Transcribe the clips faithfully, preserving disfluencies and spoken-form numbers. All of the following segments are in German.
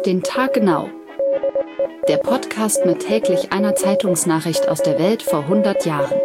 den Tag genau. Der Podcast mit täglich einer Zeitungsnachricht aus der Welt vor hundert Jahren.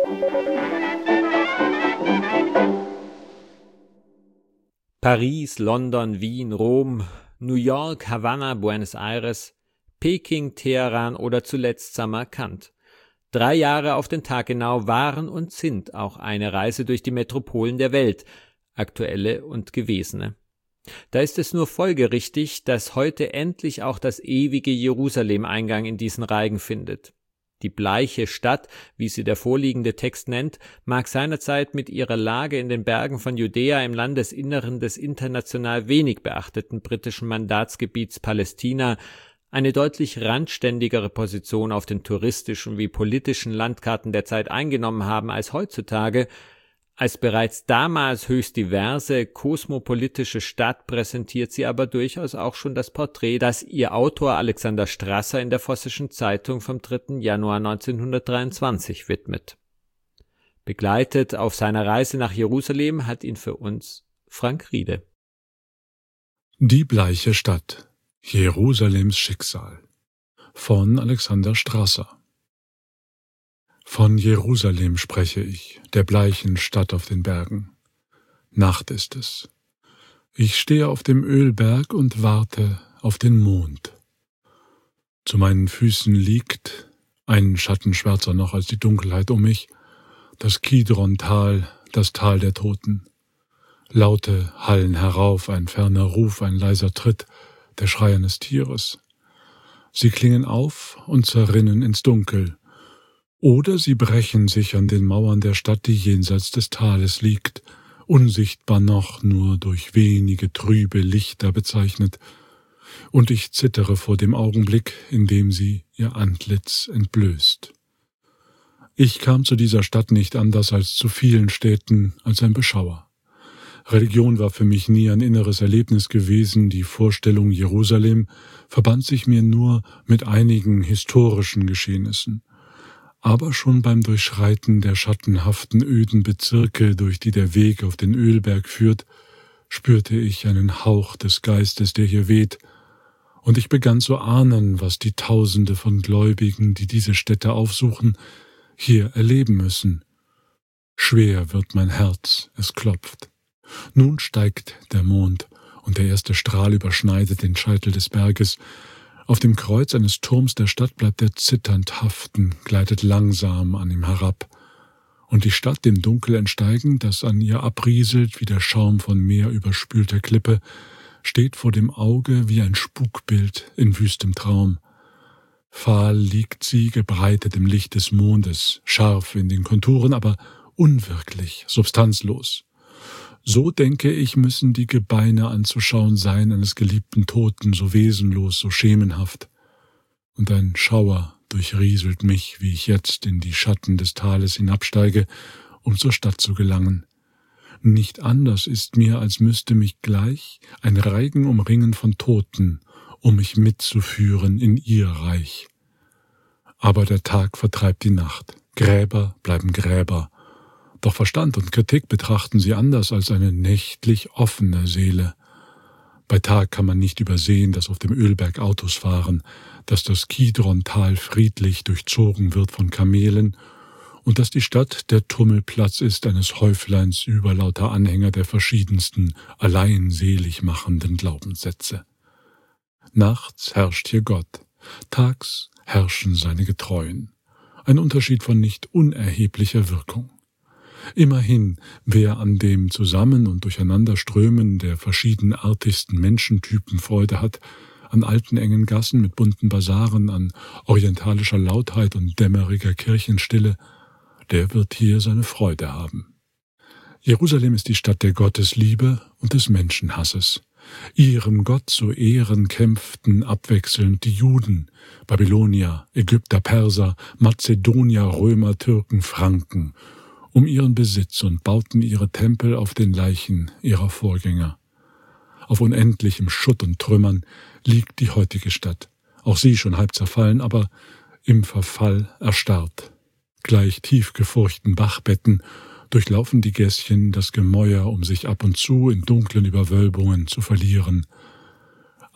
Paris, London, Wien, Rom, New York, Havanna, Buenos Aires, Peking, Teheran oder zuletzt Samarkand. Drei Jahre auf den Tag genau waren und sind auch eine Reise durch die Metropolen der Welt, aktuelle und gewesene. Da ist es nur folgerichtig, dass heute endlich auch das ewige Jerusalem Eingang in diesen Reigen findet. Die bleiche Stadt, wie sie der vorliegende Text nennt, mag seinerzeit mit ihrer Lage in den Bergen von Judäa im Landesinneren des international wenig beachteten britischen Mandatsgebiets Palästina eine deutlich randständigere Position auf den touristischen wie politischen Landkarten der Zeit eingenommen haben als heutzutage. Als bereits damals höchst diverse, kosmopolitische Stadt präsentiert sie aber durchaus auch schon das Porträt, das ihr Autor Alexander Strasser in der Vossischen Zeitung vom dritten Januar neunzehnhundertdreiundzwanzig widmet. Begleitet auf seiner Reise nach Jerusalem hat ihn für uns Frank Riede. Die bleiche Stadt, Jerusalems Schicksal von Alexander Strasser. Von Jerusalem spreche ich, der bleichen Stadt auf den Bergen. Nacht ist es. Ich stehe auf dem Ölberg und warte auf den Mond. Zu meinen Füßen liegt, ein Schatten schwärzer noch als die Dunkelheit um mich, das Kidron-Tal, das Tal der Toten. Laute hallen herauf, ein ferner Ruf, ein leiser Tritt, der Schrei eines Tieres. Sie klingen auf und zerrinnen ins Dunkel, oder sie brechen sich an den Mauern der Stadt, die jenseits des Tales liegt, unsichtbar noch, nur durch wenige trübe Lichter bezeichnet, und ich zittere vor dem Augenblick, in dem sie ihr Antlitz entblößt. Ich kam zu dieser Stadt nicht anders als zu vielen Städten als ein Beschauer. Religion war für mich nie ein inneres Erlebnis gewesen, die Vorstellung Jerusalem verband sich mir nur mit einigen historischen Geschehnissen. Aber schon beim Durchschreiten der schattenhaften, öden Bezirke, durch die der Weg auf den Ölberg führt, spürte ich einen Hauch des Geistes, der hier weht, und ich begann zu ahnen, was die Tausende von Gläubigen, die diese Stätte aufsuchen, hier erleben müssen. Schwer wird mein Herz, es klopft. Nun steigt der Mond, und der erste Strahl überschneidet den Scheitel des Berges. Auf dem Kreuz eines Turms der Stadt bleibt er zitternd haften, gleitet langsam an ihm herab. Und die Stadt, dem Dunkel entsteigend, das an ihr abrieselt wie der Schaum von meerüberspülter Klippe, steht vor dem Auge wie ein Spukbild in wüstem Traum. Fahl liegt sie, gebreitet im Licht des Mondes, scharf in den Konturen, aber unwirklich, substanzlos. So, denke ich, müssen die Gebeine anzuschauen sein eines geliebten Toten, so wesenlos, so schemenhaft. Und ein Schauer durchrieselt mich, wie ich jetzt in die Schatten des Tales hinabsteige, um zur Stadt zu gelangen. Nicht anders ist mir, als müsste mich gleich ein Reigen umringen von Toten, um mich mitzuführen in ihr Reich. Aber der Tag vertreibt die Nacht, Gräber bleiben Gräber, doch Verstand und Kritik betrachten sie anders als eine nächtlich offene Seele. Bei Tag kann man nicht übersehen, dass auf dem Ölberg Autos fahren, dass das Kidron-Tal friedlich durchzogen wird von Kamelen und dass die Stadt der Tummelplatz ist eines Häufleins überlauter Anhänger der verschiedensten, allein selig machenden Glaubenssätze. Nachts herrscht hier Gott, tags herrschen seine Getreuen. Ein Unterschied von nicht unerheblicher Wirkung. Immerhin, wer an dem Zusammen- und Durcheinanderströmen der verschiedenartigsten Menschentypen Freude hat, an alten engen Gassen mit bunten Basaren, an orientalischer Lautheit und dämmeriger Kirchenstille, der wird hier seine Freude haben. Jerusalem ist die Stadt der Gottesliebe und des Menschenhasses. Ihrem Gott zu Ehren kämpften abwechselnd die Juden, Babylonier, Ägypter, Perser, Mazedonier, Römer, Türken, Franken, um ihren Besitz und bauten ihre Tempel auf den Leichen ihrer Vorgänger. Auf unendlichem Schutt und Trümmern liegt die heutige Stadt, auch sie schon halb zerfallen, aber im Verfall erstarrt. Gleich tief gefurchten Bachbetten durchlaufen die Gässchen das Gemäuer, um sich ab und zu in dunklen Überwölbungen zu verlieren.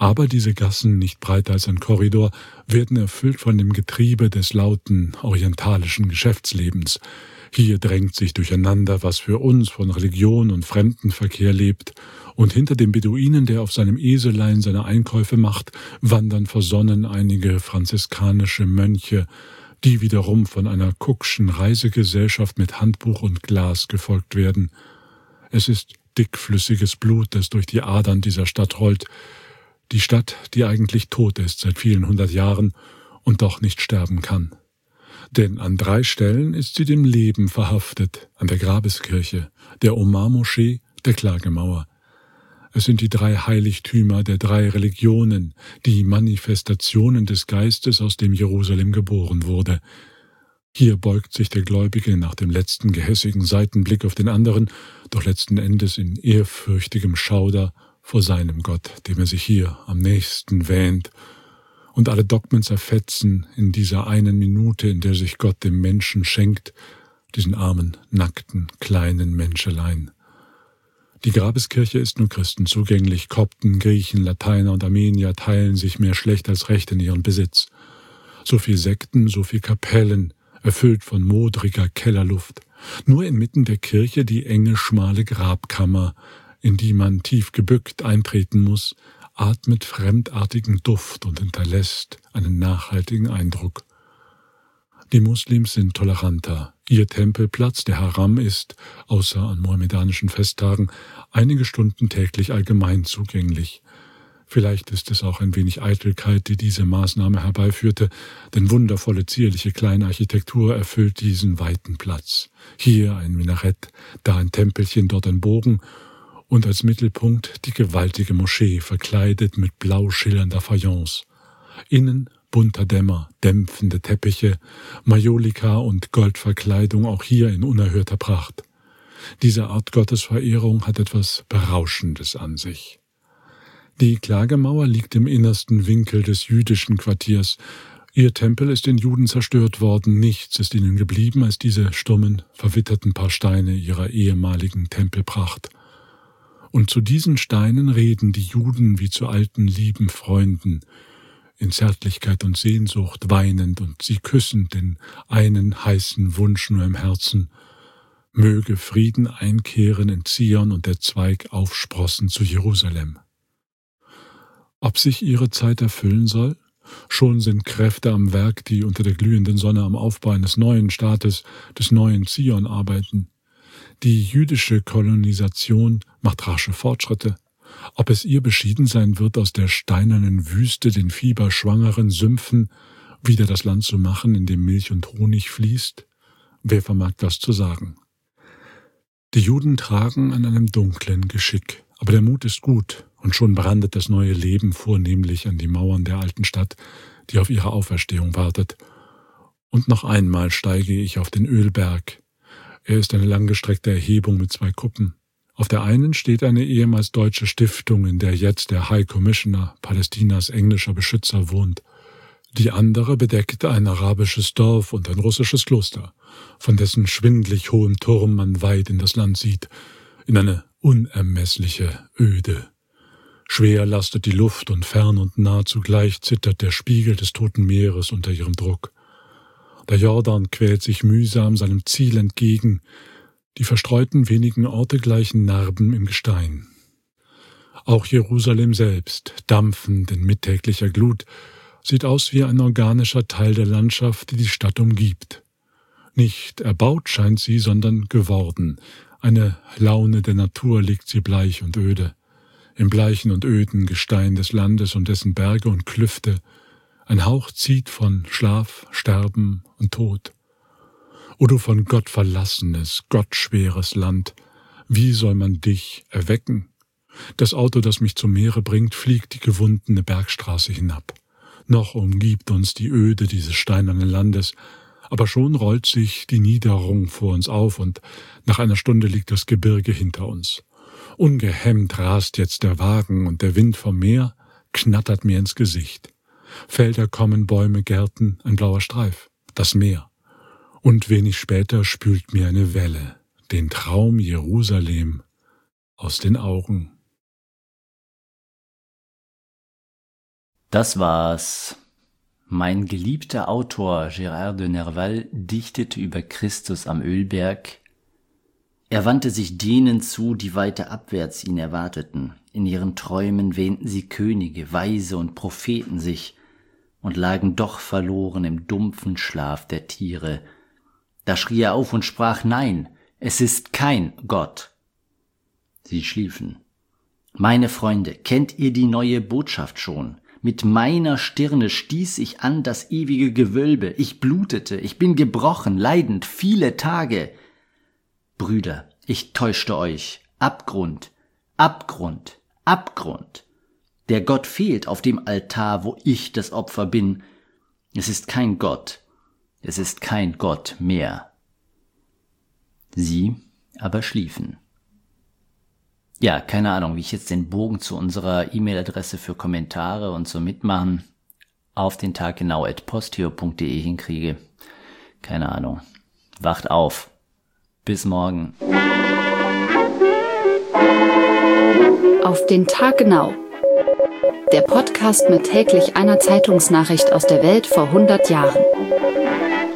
Aber diese Gassen, nicht breiter als ein Korridor, werden erfüllt von dem Getriebe des lauten orientalischen Geschäftslebens. Hier drängt sich durcheinander, was für uns von Religion und Fremdenverkehr lebt, und hinter dem Beduinen, der auf seinem Eselein seine Einkäufe macht, wandern versonnen einige franziskanische Mönche, die wiederum von einer Cookschen Reisegesellschaft mit Handbuch und Glas gefolgt werden. Es ist dickflüssiges Blut, das durch die Adern dieser Stadt rollt, die Stadt, die eigentlich tot ist seit vielen hundert Jahren und doch nicht sterben kann. Denn an drei Stellen ist sie dem Leben verhaftet, an der Grabeskirche, der Omar-Moschee, der Klagemauer. Es sind die drei Heiligtümer der drei Religionen, die Manifestationen des Geistes, aus dem Jerusalem geboren wurde. Hier beugt sich der Gläubige nach dem letzten gehässigen Seitenblick auf den anderen, doch letzten Endes in ehrfürchtigem Schauder vor seinem Gott, dem er sich hier am nächsten wähnt, und alle Dogmen zerfetzen in dieser einen Minute, in der sich Gott dem Menschen schenkt, diesen armen, nackten, kleinen Menschelein. Die Grabeskirche ist nur Christen zugänglich. Kopten, Griechen, Lateiner und Armenier teilen sich mehr schlecht als recht in ihren Besitz. So viel Sekten, so viel Kapellen, erfüllt von modriger Kellerluft. Nur inmitten der Kirche die enge, schmale Grabkammer, in die man tief gebückt eintreten muss, atmet fremdartigen Duft und hinterlässt einen nachhaltigen Eindruck. Die Muslims sind toleranter. Ihr Tempelplatz, der Haram, ist, außer an mohammedanischen Festtagen, einige Stunden täglich allgemein zugänglich. Vielleicht ist es auch ein wenig Eitelkeit, die diese Maßnahme herbeiführte, denn wundervolle, zierliche kleine Architektur erfüllt diesen weiten Platz. Hier ein Minarett, da ein Tempelchen, dort ein Bogen und als Mittelpunkt die gewaltige Moschee, verkleidet mit blau schillernder Fayence. Innen bunter Dämmer, dämpfende Teppiche, Majolika und Goldverkleidung, auch hier in unerhörter Pracht. Diese Art Gottesverehrung hat etwas Berauschendes an sich. Die Klagemauer liegt im innersten Winkel des jüdischen Quartiers. Ihr Tempel ist den Juden zerstört worden, nichts ist ihnen geblieben als diese stummen, verwitterten paar Steine ihrer ehemaligen Tempelpracht. Und zu diesen Steinen reden die Juden wie zu alten, lieben Freunden, in Zärtlichkeit und Sehnsucht weinend, und sie küssen den einen heißen Wunsch nur im Herzen: Möge Frieden einkehren in Zion und der Zweig aufsprossen zu Jerusalem. Ob sich ihre Zeit erfüllen soll? Schon sind Kräfte am Werk, die unter der glühenden Sonne am Aufbau eines neuen Staates, des neuen Zion arbeiten. Die jüdische Kolonisation macht rasche Fortschritte. Ob es ihr beschieden sein wird, aus der steinernen Wüste, den fieberschwangeren Sümpfen, wieder das Land zu machen, in dem Milch und Honig fließt? Wer vermag das zu sagen? Die Juden tragen an einem dunklen Geschick, aber der Mut ist gut, und schon brandet das neue Leben vornehmlich an die Mauern der alten Stadt, die auf ihre Auferstehung wartet. Und noch einmal steige ich auf den Ölberg. Er ist eine langgestreckte Erhebung mit zwei Kuppen. Auf der einen steht eine ehemals deutsche Stiftung, in der jetzt der High Commissioner, Palästinas englischer Beschützer, wohnt. Die andere bedeckt ein arabisches Dorf und ein russisches Kloster, von dessen schwindlig hohem Turm man weit in das Land sieht, in eine unermessliche Öde. Schwer lastet die Luft, und fern und nah zugleich zittert der Spiegel des Toten Meeres unter ihrem Druck. Der Jordan quält sich mühsam seinem Ziel entgegen, die verstreuten wenigen Orte gleichen Narben im Gestein. Auch Jerusalem selbst, dampfend in mittäglicher Glut, sieht aus wie ein organischer Teil der Landschaft, die die Stadt umgibt. Nicht erbaut scheint sie, sondern geworden. Eine Laune der Natur liegt sie bleich und öde. Im bleichen und öden Gestein des Landes und dessen Berge und Klüfte. Ein Hauch zieht von Schlaf, Sterben und Tod. O du von Gott verlassenes, gottschweres Land, wie soll man dich erwecken? Das Auto, das mich zum Meere bringt, fliegt die gewundene Bergstraße hinab. Noch umgibt uns die Öde dieses steinernen Landes, aber schon rollt sich die Niederung vor uns auf, und nach einer Stunde liegt das Gebirge hinter uns. Ungehemmt rast jetzt der Wagen, und der Wind vom Meer knattert mir ins Gesicht. Felder kommen, Bäume, Gärten, ein blauer Streif, das Meer. Und wenig später spült mir eine Welle den Traum Jerusalem aus den Augen. Das war's. Mein geliebter Autor Gérard de Nerval dichtete über Christus am Ölberg. Er wandte sich denen zu, die weiter abwärts ihn erwarteten. In ihren Träumen wähnten sie Könige, Weise und Propheten sich und lagen doch verloren im dumpfen Schlaf der Tiere. Da schrie er auf und sprach: Nein, es ist kein Gott. Sie schliefen. Meine Freunde, kennt ihr die neue Botschaft schon? Mit meiner Stirne stieß ich an das ewige Gewölbe. Ich blutete, ich bin gebrochen, leidend, viele Tage. Brüder, ich täuschte euch. Abgrund, Abgrund, Abgrund. Der Gott fehlt auf dem Altar, wo ich das Opfer bin. Es ist kein Gott, es ist kein Gott mehr. Sie aber schliefen. Ja, keine Ahnung, wie ich jetzt den Bogen zu unserer E-Mail-Adresse für Kommentare und so mitmachen auf den Tag genau at posteo punkt de hinkriege. Keine Ahnung. Wacht auf. Bis morgen. Auf den Tag genau. Der Podcast mit täglich einer Zeitungsnachricht aus der Welt vor hundert Jahren.